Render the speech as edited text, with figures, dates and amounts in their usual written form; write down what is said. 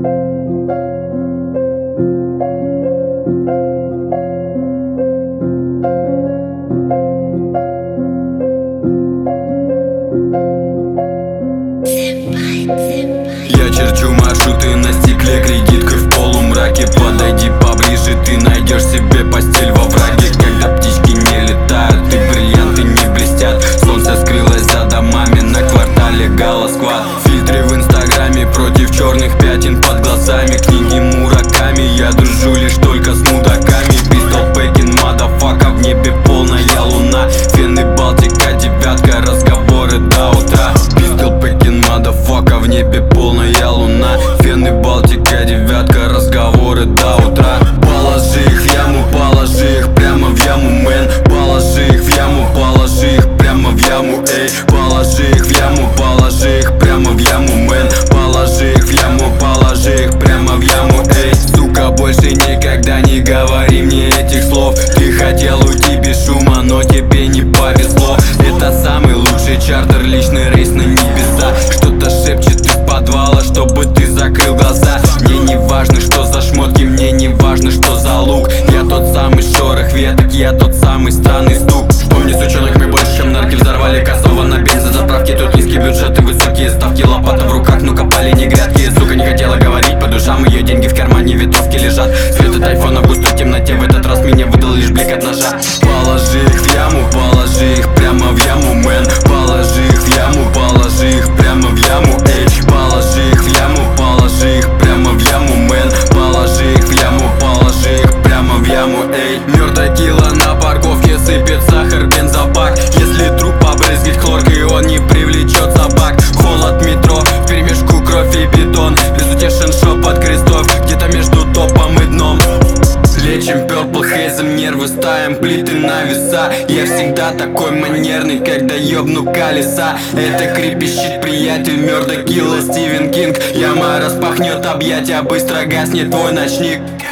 Я черчу маршруты на стекле, кредиткой в полумраке. Подойди поближе, ты найдешь себе постель во враге. Когда птички не летают и бриллианты не блестят, солнце скрылось за домами, на квартале Галасквад. Фильтры в инстаграме против черных пятен под глазами. Книги Мураками, я дружу лишь только с мудаками. Пистол Пекин, мадафака, в небе полная луна. Фены Балтика, девятка, разговоры до утра. Пистол Пекин, мадафака, в небе полная луна. Фены Балтика, девятка, разговоры до утра. Положи их в яму, положи их прямо в яму, мэн. Положи их в яму, положи их прямо в яму, эй. Положи их в яму, положи их прямо в яму, мэн. Положи их в яму, положи их прямо в яму, эй. Сука, больше никогда не говори мне этих слов. Ты хотел уйти без шума, но тебе не повезло. Это самый лучший чартер, личный рейс на небеса. Что-то шепчет из подвала, чтобы ты закрыл глаза. Мне не важно, что за шмотки, мне не важно, что за лук. Я тот самый шорох веток, я тот самый странный стук. Помни, сучонок, мы больше, чем нарки. Взорвали Косово на бензозаправке. Тут низкий бюджет и высокие ставки. Лопата в руках, ну копали не грядки. Сука не хотела говорить по душам, ее деньги в кармане ветровки лежат. Свет от айфона в густой темноте, в этот раз меня выдал лишь блик от ножа. Положи их в яму, положи их прямо в яму, мэн. Положи их в яму, положи их прямо в яму, эй. Положи их в яму, положи их прямо в яму, мэн. Положи их в яму, положи их прямо в яму, эй. Мертвая килла на парковке, сыпет сахар, бензобак. Если труп побрызгать хлоркой, он не привлечет собак. Холод метро, вперемешку кровь и бетон. Безутешен шепот крестов, где-то между топом и дном. Лечим Purple Haze, нервы ставим плиты на веса. Я всегда такой манерный, когда ёбну колеса. Это крепещит приятель, мёрда килла Стивен Кинг. Яма распахнет объятия, быстро гаснет твой ночник.